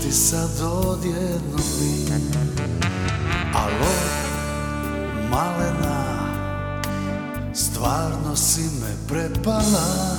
ti sad odjednom bi? Alo, malena, stvarno si me prepala.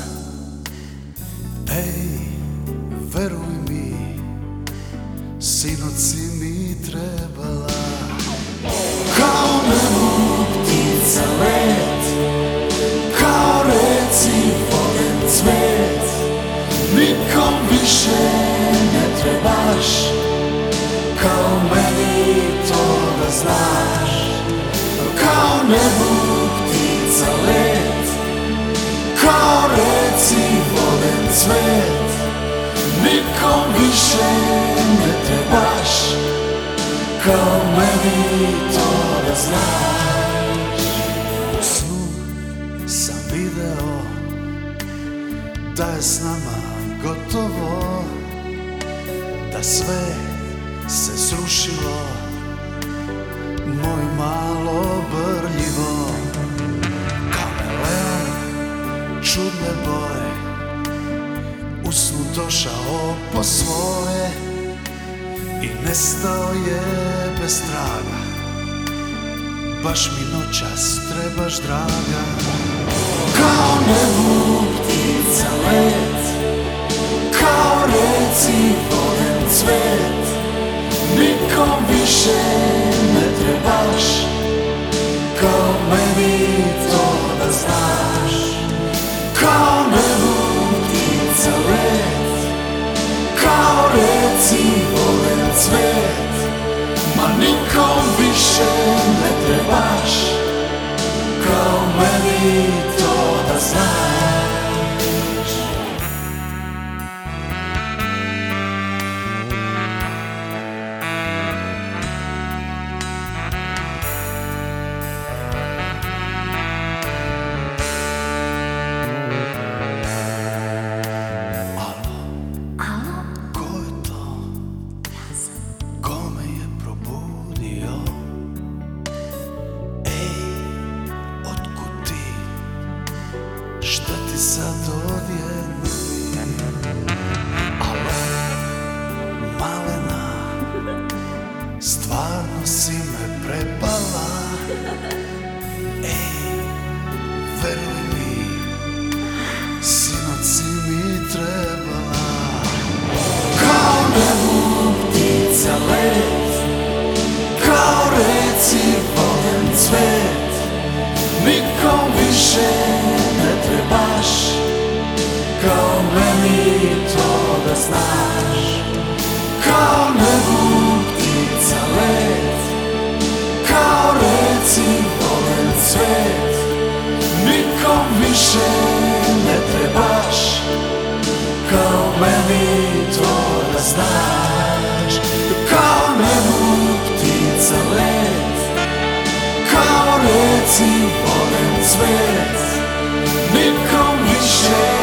Ej, veruj mi, sinoć si mi trebala. Kao nebo ptica let, kao reci voden cvet, nikom više ne trebaš, kao meni to da znaš. Kao nebo ptica let, kao reci voden cvet, nikom više ne trebaš, kao meni to da znaš. U snu sam video da je s nama gotovo, da sve se srušilo, moj malo brljivo. Kameleon čudne boje, u snu došao po svoje i nestao je bez traga. Baš mi noćas trebaš, draga. Kao nebu ptica let, kao reci voden cvet, nikom više ne trebaš, kao meni to da znaš. Kao nebu ptica let, kao reci voden cvet, ma nikom više ne trebaš, kao meni to da znaš. Šta ti sad odjednom bi? Alo, malena, stvarno si me prepala. Ej, veruj mi, sinoć si mi trebala. Kao nebu ptica let, kao reci voden cvet, nikom više ne trebaš, kao meni to da znaš. Kao nebu ptica let, kao reci voden cvet, nikom više ne trebaš, kao meni to da znaš. Kao nebu ptica let, kao reci voden cvet, nikom više